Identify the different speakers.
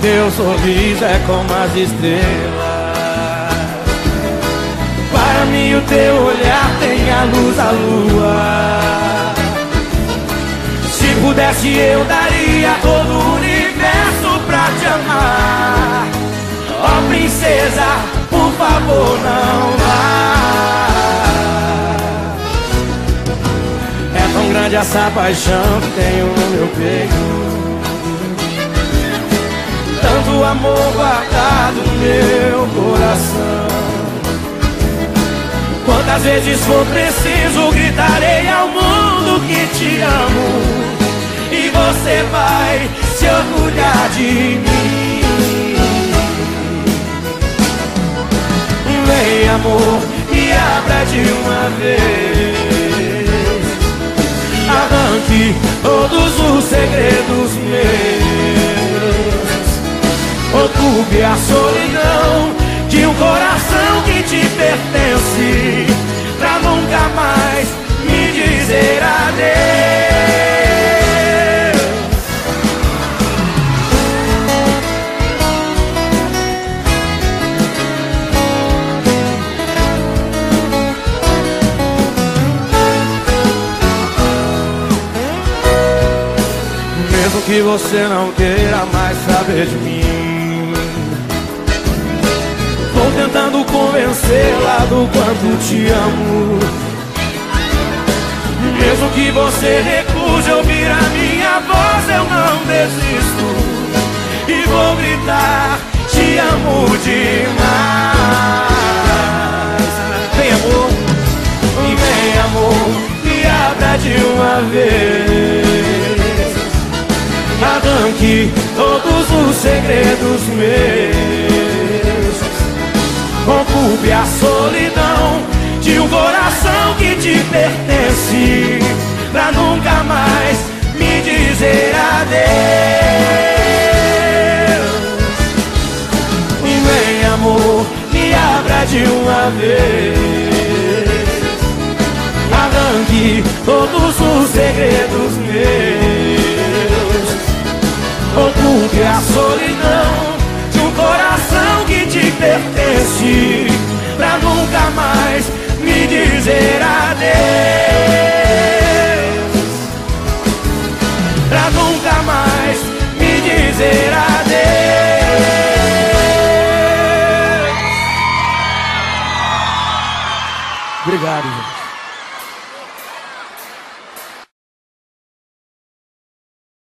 Speaker 1: teu sorriso é como as estrelas. Para mim o teu olhar tem a luz da lua. Se pudesse eu daria todo o universo pra te amar. Ó princesa, por favor não vá. É tão grande essa paixão que tenho no meu peito, tanto amor guardado no meu coração. Quantas vezes for preciso gritarei ao mundo que te amo, e você vai se orgulhar de mim. Vem amor, me abra de uma vez, arranque todos os segredos meus, ocupe a solidão de um coração que te pertence, pra nunca mais me dizer adeus. Mesmo que você não queira mais saber de mim, vou tentando convencê-la do quanto te amo. Mesmo que você recuse ouvir a minha voz, eu não desisto e vou gritar: te amo demais. Vem amor, me abra de uma vez, arranque todos os segredos meus, ocupe a solidão de um coração que te pertence, pra nunca mais me dizer adeus. Vem amor, me abra de uma vez, arranque todos os segredos meus, ocupe a solidão de um coração que te pertence, pra nunca mais me dizer adeus, pra nunca mais me dizer adeus. Obrigado, gente.